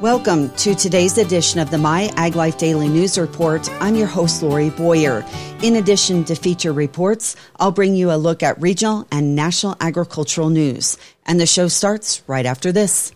Welcome to today's edition of the My Ag Life Daily News Report. I'm your host, Lori Boyer. In addition to feature reports, I'll bring you a look at regional and national agricultural news. And the show starts right after this.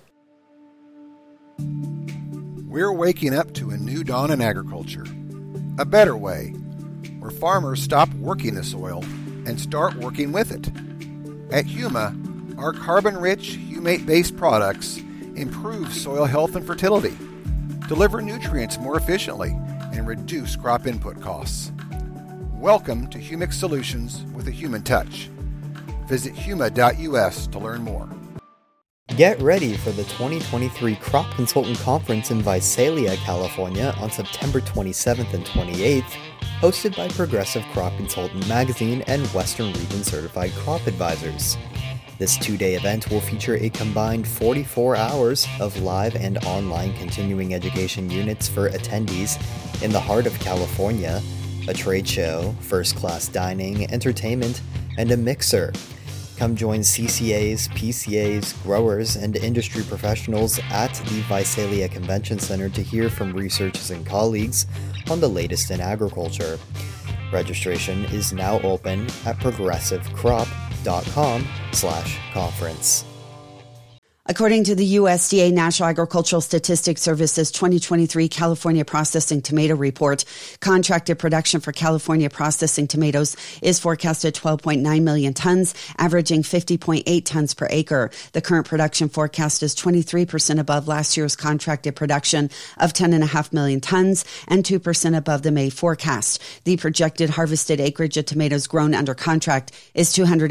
We're waking up to a new dawn in agriculture. A better way, where farmers stop working the soil and start working with it. At Huma, our carbon-rich, humate-based products improve soil health and fertility, deliver nutrients more efficiently, and reduce crop input costs. Welcome to Humic Solutions with a human touch. Visit huma.us to learn more. Get ready for the 2023 Crop Consultant Conference in Visalia, California on September 27th and 28th, hosted by Progressive Crop Consultant Magazine and Western Region Certified Crop Advisors. This two-day event will feature a combined 44 hours of live and online continuing education units for attendees in the heart of California, a trade show, first-class dining, entertainment, and a mixer. Come join CCAs, PCAs, growers, and industry professionals at the Visalia Convention Center to hear from researchers and colleagues on the latest in agriculture. Registration is now open at progressivecrop.com/conference. According to the USDA National Agricultural Statistics Service's 2023 California Processing Tomato Report, contracted production for California processing tomatoes is forecast at 12.9 million tons, averaging 50.8 tons per acre. The current production forecast is 23% above last year's contracted production of 10.5 million tons and 2% above the May forecast. The projected harvested acreage of tomatoes grown under contract is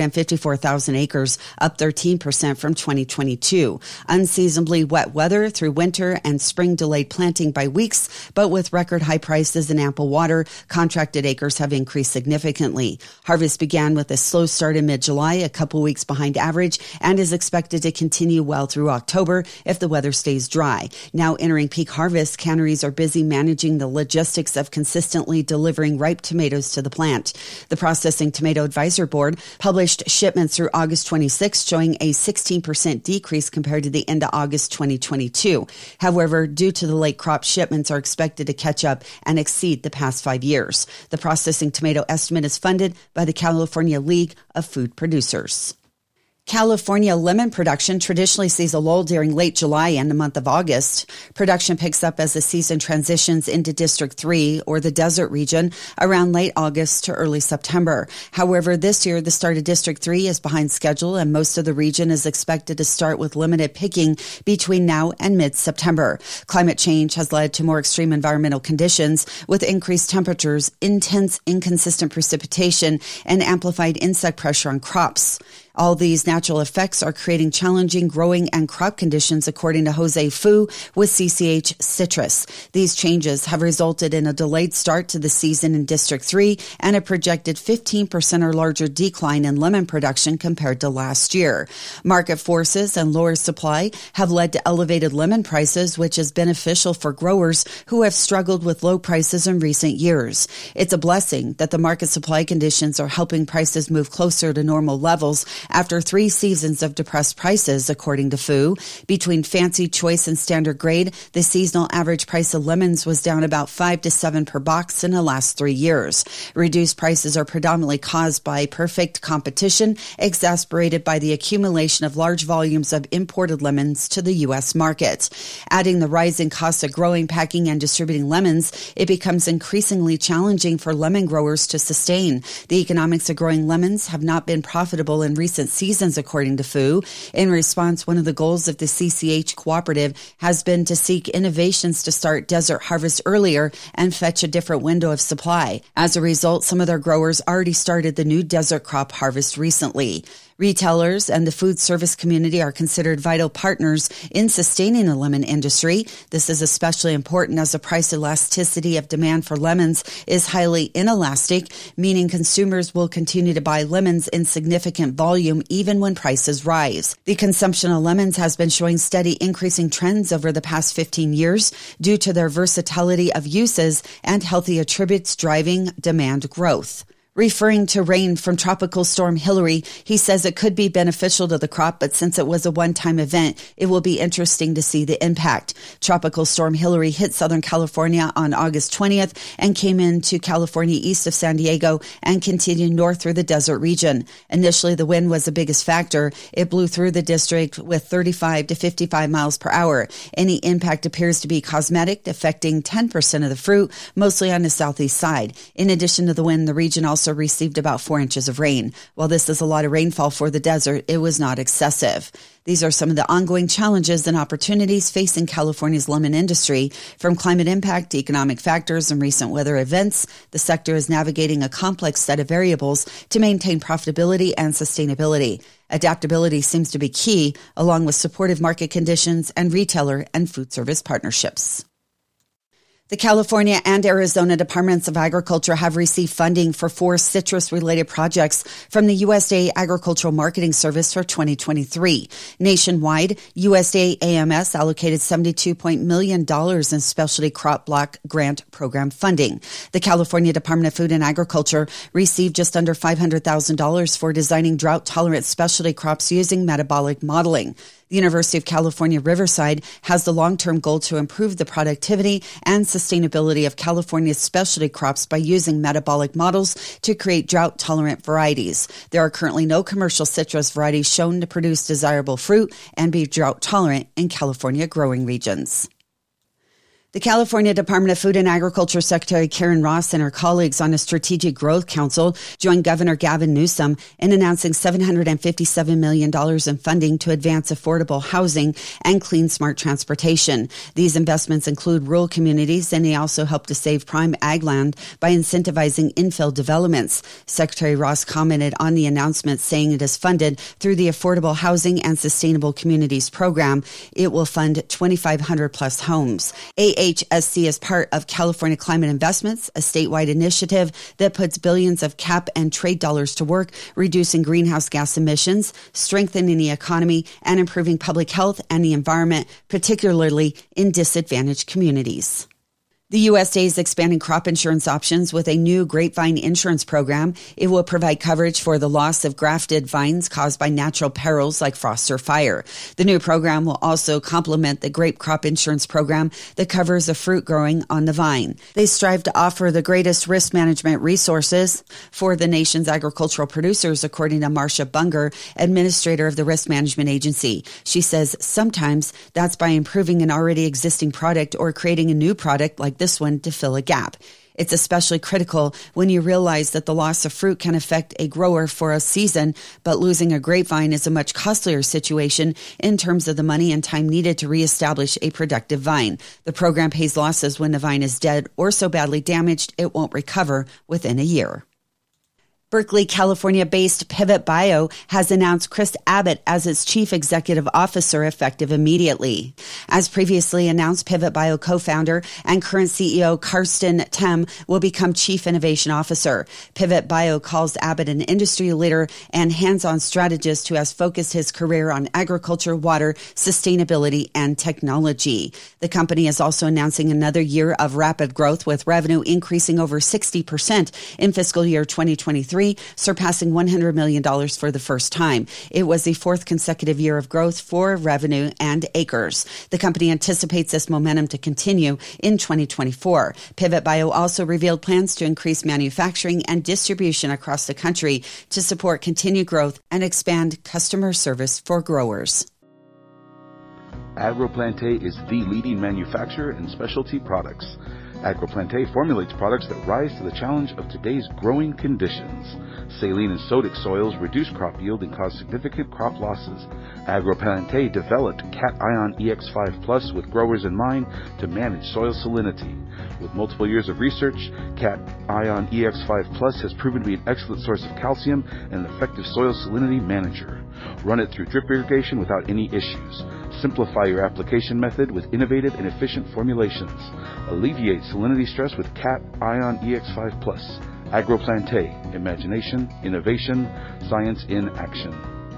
254,000 acres, up 13% from 2022. Unseasonably wet weather through winter and spring delayed planting by weeks, but with record high prices and ample water, contracted acres have increased significantly. Harvest began with a slow start in mid-July, a couple weeks behind average, and is expected to continue well through October if the weather stays dry. Now entering peak harvest, canneries are busy managing the logistics of consistently delivering ripe tomatoes to the plant. The Processing Tomato Advisor Board published shipments through August 26, showing a 16% decrease compared to the end of August 2022. However, due to the late crop, shipments are expected to catch up and exceed the past 5 years. The processing tomato estimate is funded by the California League of Food Producers. California lemon production traditionally sees a lull during late July and the month of August. Production picks up as the season transitions into District 3, or the desert region, around late August to early September. However, this year, the start of District 3 is behind schedule, and most of the region is expected to start with limited picking between now and mid-September. Climate change has led to more extreme environmental conditions, with increased temperatures, intense, inconsistent precipitation, and amplified insect pressure on crops. All these natural effects are creating challenging growing and crop conditions, according to Jose Fu with CCH Citrus. These changes have resulted in a delayed start to the season in District 3 and a projected 15% or larger decline in lemon production compared to last year. Market forces and lower supply have led to elevated lemon prices, which is beneficial for growers who have struggled with low prices in recent years. It's a blessing that the market supply conditions are helping prices move closer to normal levels after 3 seasons of depressed prices, according to Fu. Between fancy, choice, and standard grade, the seasonal average price of lemons was down about 5 to 7 per box in the last 3 years. Reduced prices are predominantly caused by perfect competition, exacerbated by the accumulation of large volumes of imported lemons to the U.S. market. Adding the rising costs of growing, packing, and distributing lemons, it becomes increasingly challenging for lemon growers to sustain. The economics of growing lemons have not been profitable in recent seasons, according to Fu. In response, one of the goals of the CCH cooperative has been to seek innovations to start desert harvest earlier and fetch a different window of supply. As a result, some of their growers already started the new desert crop harvest recently. Retailers and the food service community are considered vital partners in sustaining the lemon industry. This is especially important as the price elasticity of demand for lemons is highly inelastic, meaning consumers will continue to buy lemons in significant volume even when prices rise. The consumption of lemons has been showing steady increasing trends over the past 15 years due to their versatility of uses and healthy attributes driving demand growth. Referring to rain from Tropical Storm Hilary, he says it could be beneficial to the crop, but since it was a one-time event, it will be interesting to see the impact. Tropical Storm Hilary hit Southern California on August 20th and came into California east of San Diego and continued north through the desert region. Initially, the wind was the biggest factor. It blew through the district with 35 to 55 miles per hour. Any impact appears to be cosmetic, affecting 10% of the fruit, mostly on the southeast side. In addition to the wind, the region also received about 4 inches of rain. While this is a lot of rainfall for the desert, it was not excessive. These are some of the ongoing challenges and opportunities facing California's lemon industry. From climate impact to economic factors and recent weather events, the sector is navigating a complex set of variables to maintain profitability and sustainability. Adaptability seems to be key, along with supportive market conditions and retailer and food service partnerships. The California and Arizona Departments of Agriculture have received funding for 4 citrus-related projects from the USDA Agricultural Marketing Service for 2023. Nationwide, USDA AMS allocated $72 million in Specialty Crop Block Grant Program funding. The California Department of Food and Agriculture received just under $500,000 for designing drought-tolerant specialty crops using metabolic modeling. The University of California, Riverside has the long-term goal to improve the productivity and sustainability of California's specialty crops by using metabolic models to create drought-tolerant varieties. There are currently no commercial citrus varieties shown to produce desirable fruit and be drought-tolerant in California growing regions. The California Department of Food and Agriculture Secretary Karen Ross and her colleagues on a Strategic Growth Council joined Governor Gavin Newsom in announcing $757 million in funding to advance affordable housing and clean, smart transportation. These investments include rural communities, and they also help to save prime ag land by incentivizing infill developments. Secretary Ross commented on the announcement, saying it is funded through the Affordable Housing and Sustainable Communities Program. It will fund 2,500 plus homes. HSC is part of California Climate Investments, a statewide initiative that puts billions of cap and trade dollars to work, reducing greenhouse gas emissions, strengthening the economy, and improving public health and the environment, particularly in disadvantaged communities. The USDA is expanding crop insurance options with a new grapevine insurance program. It will provide coverage for the loss of grafted vines caused by natural perils like frost or fire. The new program will also complement the grape crop insurance program that covers the fruit growing on the vine. They strive to offer the greatest risk management resources for the nation's agricultural producers, according to Marcia Bunger, administrator of the Risk Management Agency. She says sometimes that's by improving an already existing product or creating a new product like this one to fill a gap. It's especially critical when you realize that the loss of fruit can affect a grower for a season, but losing a grapevine is a much costlier situation in terms of the money and time needed to reestablish a productive vine. The program pays losses when the vine is dead or so badly damaged it won't recover within a year. Berkeley, California-based Pivot Bio has announced Chris Abbott as its chief executive officer effective immediately. As previously announced, Pivot Bio co-founder and current CEO Karsten Tem will become chief innovation officer. Pivot Bio calls Abbott an industry leader and hands-on strategist who has focused his career on agriculture, water, sustainability, and technology. The company is also announcing another year of rapid growth, with revenue increasing over 60% in fiscal year 2023, surpassing $100 million for the first time. It was the 4th consecutive year of growth for revenue and acres. The company anticipates this momentum to continue in 2024. Pivot Bio also revealed plans to increase manufacturing and distribution across the country to support continued growth and expand customer service for growers. AgroPlante is the leading manufacturer in specialty products. AgroPlante formulates products that rise to the challenge of today's growing conditions. Saline and sodic soils reduce crop yield and cause significant crop losses. AgroPlante developed Cation EX5 Plus with growers in mind to manage soil salinity. With multiple years of research, Cation EX5 Plus has proven to be an excellent source of calcium and an effective soil salinity manager. Run it through drip irrigation without any issues. Simplify your application method with innovative and efficient formulations. Alleviate salinity stress with Cation EX5 Plus. AgroPlante. Imagination, innovation, science in action.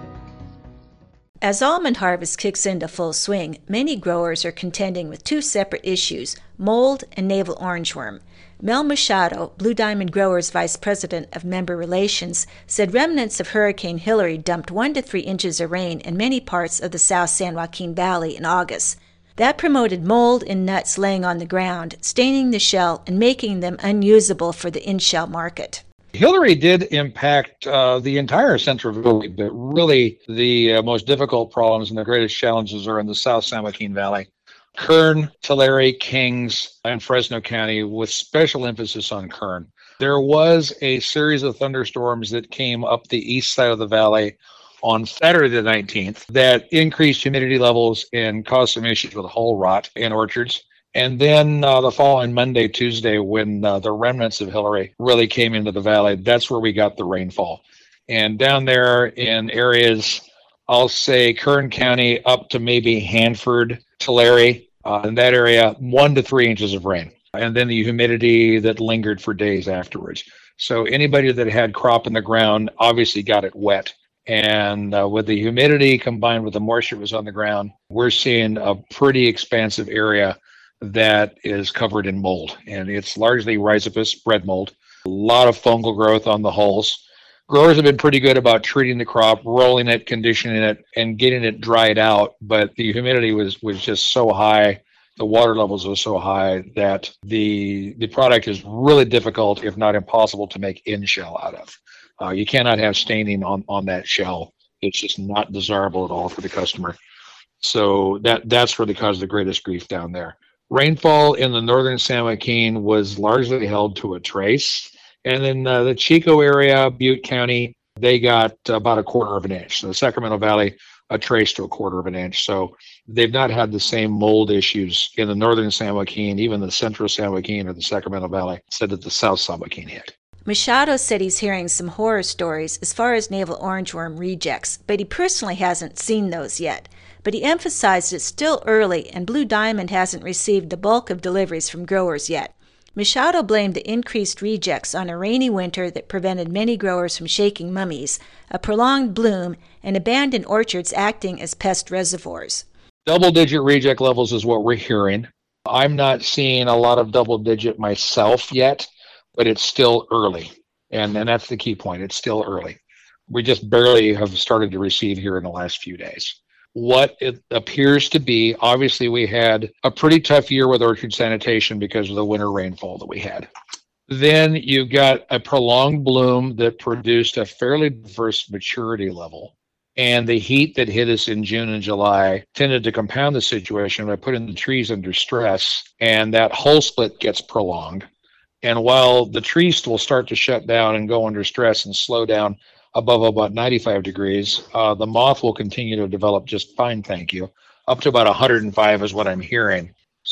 As almond harvest kicks into full swing, many growers are contending with 2 separate issues, mold and navel orangewort. Mel Machado, Blue Diamond Growers Vice President of Member Relations, said remnants of Hurricane Hilary dumped 1 to 3 inches of rain in many parts of the South San Joaquin Valley in August. That promoted mold in nuts laying on the ground, staining the shell and making them unusable for the in-shell market. Hilary did impact the entire Central Valley, but really the most difficult problems and the greatest challenges are in the South San Joaquin Valley. Kern, Tulare, Kings, and Fresno County, with special emphasis on Kern. There was a series of thunderstorms that came up the east side of the valley on Saturday the 19th that increased humidity levels and caused some issues with hull rot in orchards. And then the following Monday, Tuesday, when the remnants of Hilary really came into the valley, that's where we got the rainfall. And down there in areas, I'll say Kern County up to maybe Hanford, Tulare, in that area, 1 to 3 inches of rain. And then the humidity that lingered for days afterwards. So anybody that had crop in the ground obviously got it wet. And with the humidity combined with the moisture that was on the ground, we're seeing a pretty expansive area that is covered in mold. And it's largely rhizopus, bread mold. A lot of fungal growth on the hulls. Growers have been pretty good about treating the crop, rolling it, conditioning it, and getting it dried out. But the humidity was just so high, the water levels were so high that the product is really difficult, if not impossible, to make in-shell out of. You cannot have staining on that shell. It's just not desirable at all for the customer. So that's really caused the greatest grief down there. Rainfall in the northern San Joaquin was largely held to a trace. And then the Chico area, Butte County, they got about 1/4 of an inch. So the Sacramento Valley, a trace to 1/4 of an inch. So they've not had the same mold issues in the northern San Joaquin, even the central San Joaquin or the Sacramento Valley, said that the south San Joaquin hit. Machado said he's hearing some horror stories as far as navel orangeworm rejects, but he personally hasn't seen those yet. But he emphasized it's still early and Blue Diamond hasn't received the bulk of deliveries from growers yet. Machado blamed the increased rejects on a rainy winter that prevented many growers from shaking mummies, a prolonged bloom, and abandoned orchards acting as pest reservoirs. Double-digit reject levels is what we're hearing. I'm not seeing a lot of double-digit myself yet, but it's still early. And that's the key point. It's still early. We just barely have started to receive here in the last few days. What it appears to be, obviously we had a pretty tough year with orchard sanitation because of the winter rainfall that we had. Then you've got a prolonged bloom that produced a fairly diverse maturity level. And the heat that hit us in June and July tended to compound the situation by putting the trees under stress, and that hull split gets prolonged. And while the trees will start to shut down and go under stress and slow down above about 95 degrees, the moth will continue to develop just fine, thank you. Up to about 105 is what I'm hearing.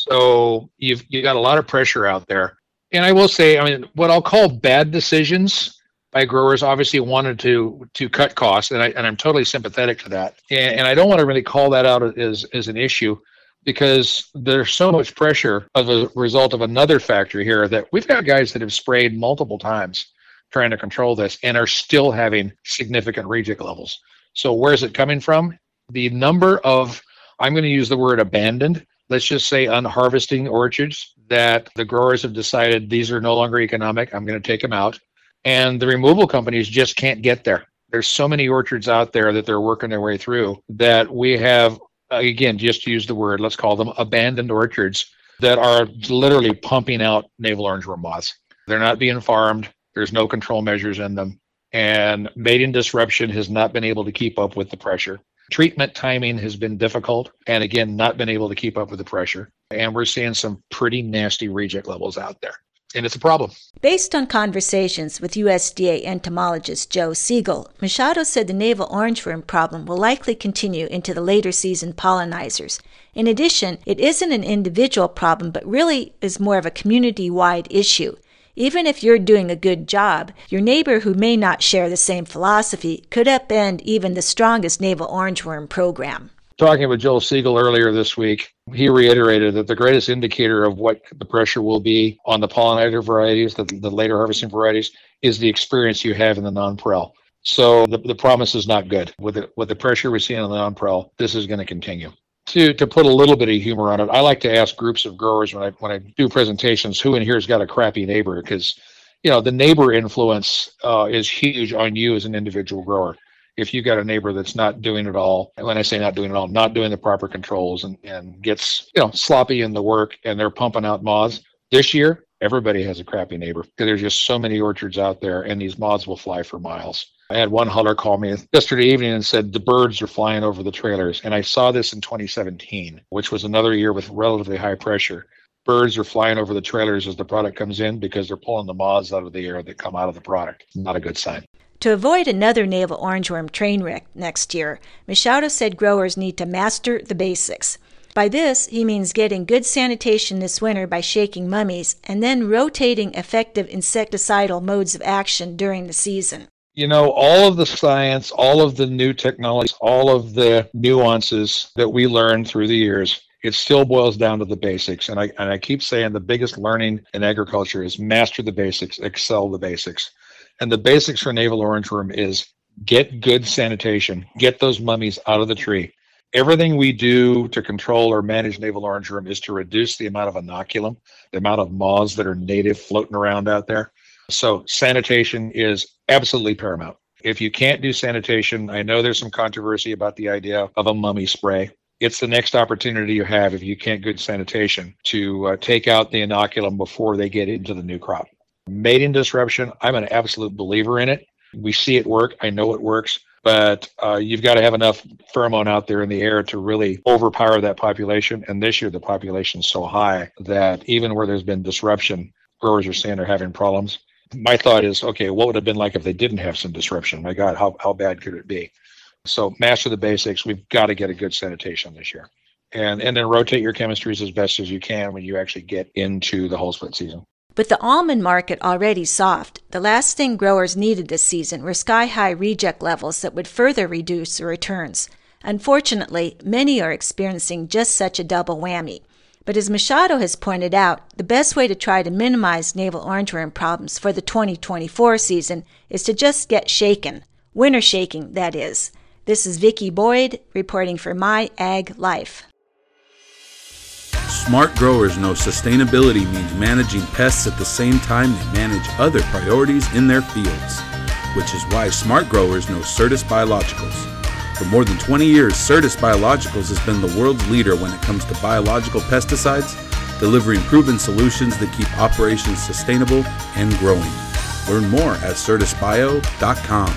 So you got a lot of pressure out there. And I will say, what I'll call bad decisions by growers obviously wanted to cut costs, and I'm totally sympathetic to that. And I don't want to really call that out as an issue, because there's so much pressure as a result of another factor here that we've got guys that have sprayed multiple times trying to control this and are still having significant reject levels. So where's it coming from? The number of, I'm going to use the word abandoned, let's just say unharvesting orchards that the growers have decided these are no longer economic, I'm going to take them out. And the removal companies just can't get there. There's so many orchards out there that they're working their way through that we have, again, just to use the word, let's call them abandoned orchards that are literally pumping out navel orangeworm moths. They're not being farmed. There's no control measures in them. And mating disruption has not been able to keep up with the pressure. Treatment timing has been difficult, and again, not been able to keep up with the pressure. And we're seeing some pretty nasty reject levels out there. And it's a problem. Based on conversations with USDA entomologist Joe Siegel, Machado said the navel orangeworm problem will likely continue into the later season pollinizers. In addition, it isn't an individual problem, but really is more of a community-wide issue. Even if you're doing a good job, your neighbor who may not share the same philosophy could upend even the strongest navel orangeworm program. Talking with Joel Siegel earlier this week, he reiterated that the greatest indicator of what the pressure will be on the pollinator varieties, the later harvesting varieties, is the experience you have in the non-prel. So the promise is not good. With the pressure we're seeing on the non-prel, this is going to continue. To put a little bit of humor on it, I like to ask groups of growers when I do presentations, who in here has got a crappy neighbor? Because, the neighbor influence is huge on you as an individual grower. If you've got a neighbor that's not doing it all, and when I say not doing it all, not doing the proper controls and gets, sloppy in the work, and they're pumping out moths. This year, everybody has a crappy neighbor because there's just so many orchards out there, and these moths will fly for miles. I had one huller call me yesterday evening and said the birds are flying over the trailers. And I saw this in 2017, which was another year with relatively high pressure. Birds are flying over the trailers as the product comes in because they're pulling the moths out of the air that come out of the product. Not a good sign. To avoid another navel orangeworm train wreck next year, Machado said growers need to master the basics. By this, he means getting good sanitation this winter by shaking mummies and then rotating effective insecticidal modes of action during the season. All of the science, all of the new technologies, all of the nuances that we learned through the years, it still boils down to the basics. And I keep saying the biggest learning in agriculture is master the basics, excel the basics. And the basics for navel orangeworm is get good sanitation, get those mummies out of the tree. Everything we do to control or manage navel orangeworm is to reduce the amount of inoculum, the amount of moths that are native floating around out there. So sanitation is absolutely paramount. If you can't do sanitation, I know there's some controversy about the idea of a mummy spray. It's the next opportunity you have, if you can't good sanitation, to take out the inoculum before they get into the new crop. Mating disruption, I'm an absolute believer in it. We see it work. I know it works. But you've got to have enough pheromone out there in the air to really overpower that population. And this year, the population is so high that even where there's been disruption, growers are saying they're having problems. My thought is, okay, what would it have been like if they didn't have some disruption? My God, how bad could it be? So master the basics. We've got to get a good sanitation this year. And then rotate your chemistries as best as you can when you actually get into the whole split season. With the almond market already soft, the last thing growers needed this season were sky-high reject levels that would further reduce the returns. Unfortunately, many are experiencing just such a double whammy. But as Machado has pointed out, the best way to try to minimize navel orangeworm problems for the 2024 season is to just get shaken. Winter shaking, that is. This is Vicki Boyd reporting for My Ag Life. Smart growers know sustainability means managing pests at the same time they manage other priorities in their fields, which is why smart growers know Certus Biologicals. For more than 20 years, Certus Biologicals has been the world's leader when it comes to biological pesticides, delivering proven solutions that keep operations sustainable and growing. Learn more at certusbio.com.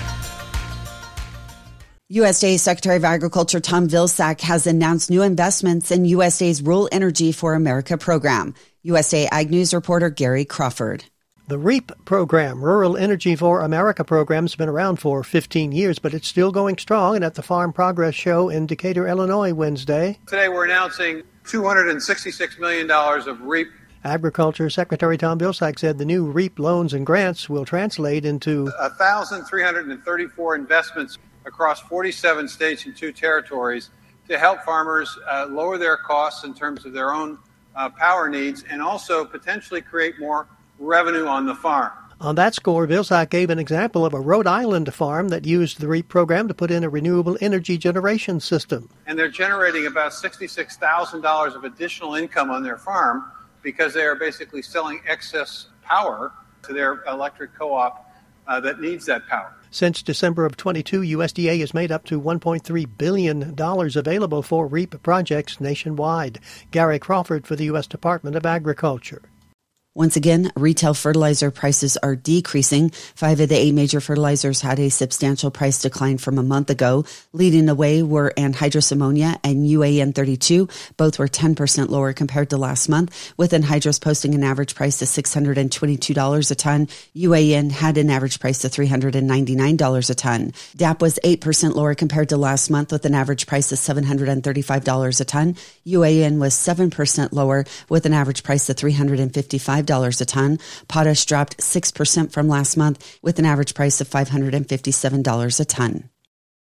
USDA Secretary of Agriculture Tom Vilsack has announced new investments in USDA's Rural Energy for America program. USDA Ag News reporter Gary Crawford. The REAP program, Rural Energy for America program, has been around for 15 years, but it's still going strong. And at the Farm Progress Show in Decatur, Illinois, Wednesday, today we're announcing $266 million of REAP. Agriculture Secretary Tom Vilsack said the new REAP loans and grants will translate into 1,334 investments across 47 states and 2 territories to help farmers lower their costs in terms of their own power needs and also potentially create more revenue on the farm. On that score, Vilsack gave an example of a Rhode Island farm that used the REAP program to put in a renewable energy generation system. And they're generating about $66,000 of additional income on their farm because they are basically selling excess power to their electric co-op that needs that power. Since December of 22, USDA has made up to $1.3 billion available for REAP projects nationwide. Gary Crawford for the U.S. Department of Agriculture. Once again, retail fertilizer prices are decreasing. 5 of the 8 major fertilizers had a substantial price decline from a month ago. Leading the way were anhydrous ammonia and UAN 32. Both were 10% lower compared to last month, with anhydrous posting an average price of $622 a ton. UAN had an average price of $399 a ton. DAP was 8% lower compared to last month, with an average price of $735 a ton. UAN was 7% lower, with an average price of $355 a ton. Potash dropped 6% from last month with an average price of $557 a ton.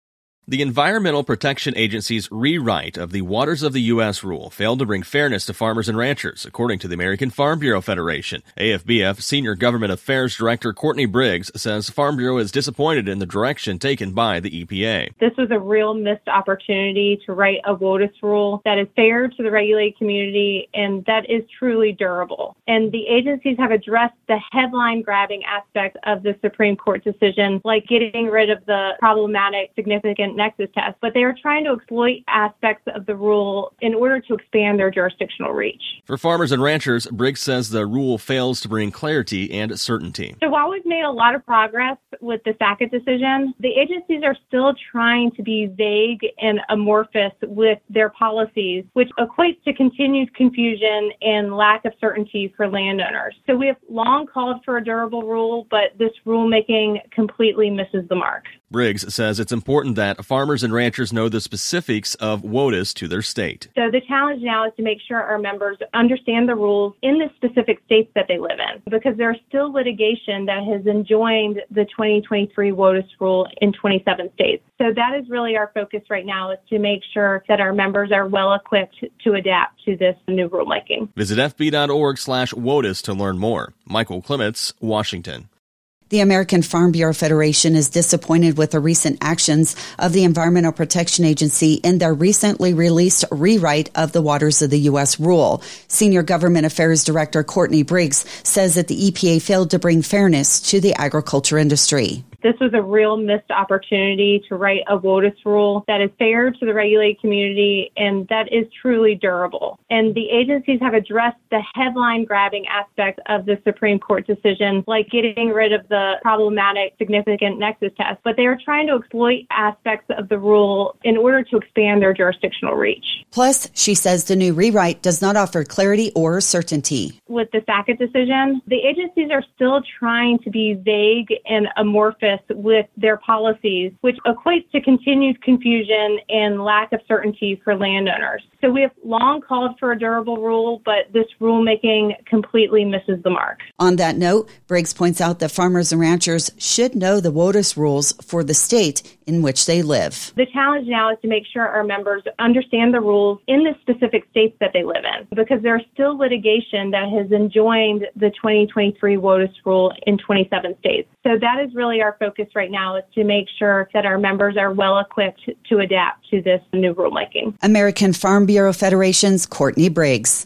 The Environmental Protection Agency's rewrite of the Waters of the U.S. rule failed to bring fairness to farmers and ranchers, according to the American Farm Bureau Federation. AFBF Senior Government Affairs Director Courtney Briggs says Farm Bureau is disappointed in the direction taken by the EPA. This was a real missed opportunity to write a WOTUS rule that is fair to the regulated community and that is truly durable. And the agencies have addressed the headline-grabbing aspects of the Supreme Court decision, like getting rid of the problematic significant nexus test, but they are trying to exploit aspects of the rule in order to expand their jurisdictional reach. For farmers and ranchers, Briggs says the rule fails to bring clarity and certainty. So while we've made a lot of progress with the Sackett decision, the agencies are still trying to be vague and amorphous with their policies, which equates to continued confusion and lack of certainty for landowners. So we have long called for a durable rule, but this rulemaking completely misses the mark. Briggs says it's important that farmers and ranchers know the specifics of WOTUS to their state. So the challenge now is to make sure our members understand the rules in the specific states that they live in, because there's still litigation that has enjoined the 2023 WOTUS rule in 27 states. So that is really our focus right now, is to make sure that our members are well equipped to adapt to this new rulemaking. Visit fb.org/WOTUS to learn more. Michael Clements, Washington. The American Farm Bureau Federation is disappointed with the recent actions of the Environmental Protection Agency in their recently released rewrite of the Waters of the U.S. rule. Senior Government Affairs Director Courtney Briggs says that the EPA failed to bring fairness to the agriculture industry. This was a real missed opportunity to write a WOTUS rule that is fair to the regulated community and that is truly durable. And the agencies have addressed the headline-grabbing aspects of the Supreme Court decision, like getting rid of the problematic significant nexus test, but they are trying to exploit aspects of the rule in order to expand their jurisdictional reach. Plus, she says the new rewrite does not offer clarity or certainty. With the Sackett decision, the agencies are still trying to be vague and amorphous with their policies, which equates to continued confusion and lack of certainty for landowners. So we have long called for a durable rule, but this rulemaking completely misses the mark. On that note, Briggs points out that farmers and ranchers should know the WOTUS rules for the state in which they live. The challenge now is to make sure our members understand the rules in the specific states that they live in, because there's still litigation that has enjoined the 2023 WOTUS rule in 27 states. So that is really our focus right now, is to make sure that our members are well equipped to adapt to this new rulemaking. American Farm Bureau Federation's Courtney Briggs.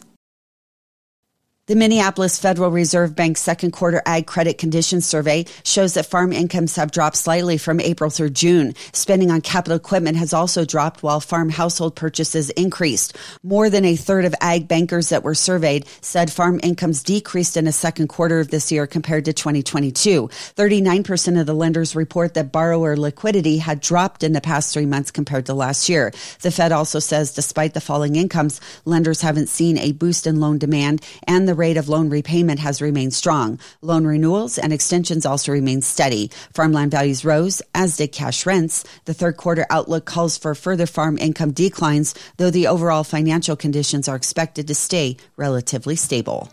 The Minneapolis Federal Reserve Bank's second quarter Ag Credit Conditions Survey shows that farm incomes have dropped slightly from April through June. Spending on capital equipment has also dropped while farm household purchases increased. More than a third of ag bankers that were surveyed said farm incomes decreased in the second quarter of this year compared to 2022. 39% of the lenders report that borrower liquidity had dropped in the past 3 months compared to last year. The Fed also says despite the falling incomes, lenders haven't seen a boost in loan demand, and the rate of loan repayment has remained strong. Loan renewals and extensions also remain steady. Farmland values rose, as did cash rents. The third quarter outlook calls for further farm income declines, though the overall financial conditions are expected to stay relatively stable.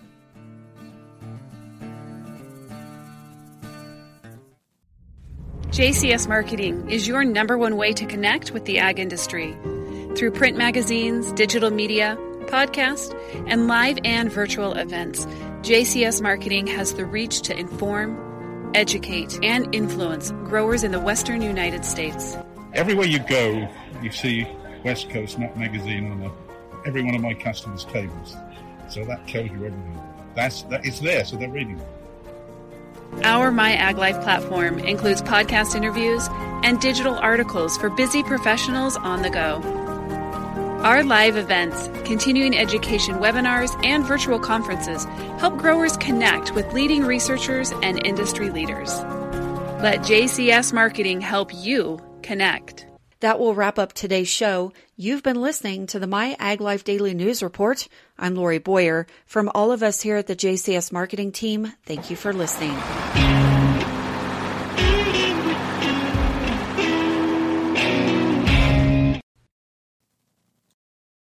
JCS Marketing is your #1 way to connect with the ag industry. Through print magazines, digital media, podcast, and live and virtual events, JCS Marketing has the reach to inform, educate, and influence growers in the western United States. Everywhere you go, you see West Coast Nut Magazine on every one of my customers' tables. So that tells you everything. It's there, so they're reading it. Our My Ag Life platform includes podcast interviews and digital articles for busy professionals on the go. Our live events, continuing education webinars, and virtual conferences help growers connect with leading researchers and industry leaders. Let JCS Marketing help you connect. That will wrap up today's show. You've been listening to the My Ag Life Daily News Report. I'm Lori Boyer. From all of us here at the JCS Marketing team, thank you for listening.